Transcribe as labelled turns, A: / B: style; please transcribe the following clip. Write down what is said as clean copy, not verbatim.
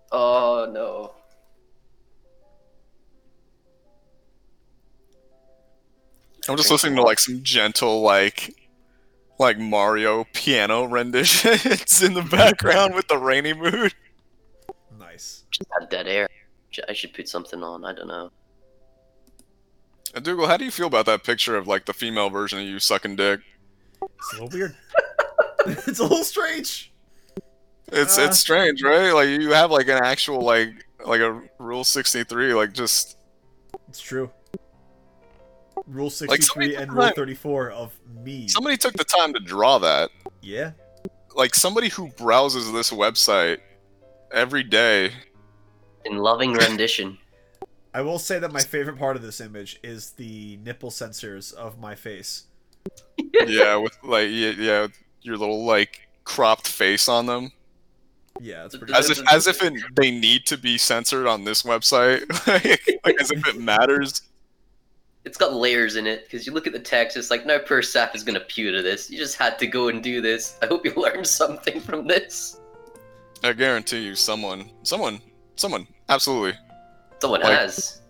A: Oh no.
B: I'm just
A: Drink some
B: listening to
A: water.
B: like some gentle like Mario piano renditions in the background with the rainy mood.
C: Nice.
A: Just had dead air. I should put something on. I don't know.
B: And Dougal, how do you feel about that picture of like the female version of you sucking dick?
C: It's a little weird. It's a little strange.
B: It's strange, right? Like you have like an actual like a Rule 63, like just
C: It's true. Rule
B: like somebody
C: 63
B: took
C: and
B: the
C: Rule
B: time,
C: 34 of me.
B: somebody took the time to draw that.
C: Yeah.
B: Like somebody who browses this website every day.
A: In loving rendition.
C: I will say that my favorite part of this image is the nipple sensors of my face.
B: Yeah, with like yeah, with your little like cropped face on them.
C: Yeah, it's pretty
B: As
C: good.
B: if they need to be censored on this website, like as if it matters.
A: It's got layers in it, because you look at the text, it's like, no per sap is going to pew to this. You just had to go and do this. I hope you learned something from this.
B: I guarantee you, someone, absolutely.
A: Someone
B: Like-
A: has.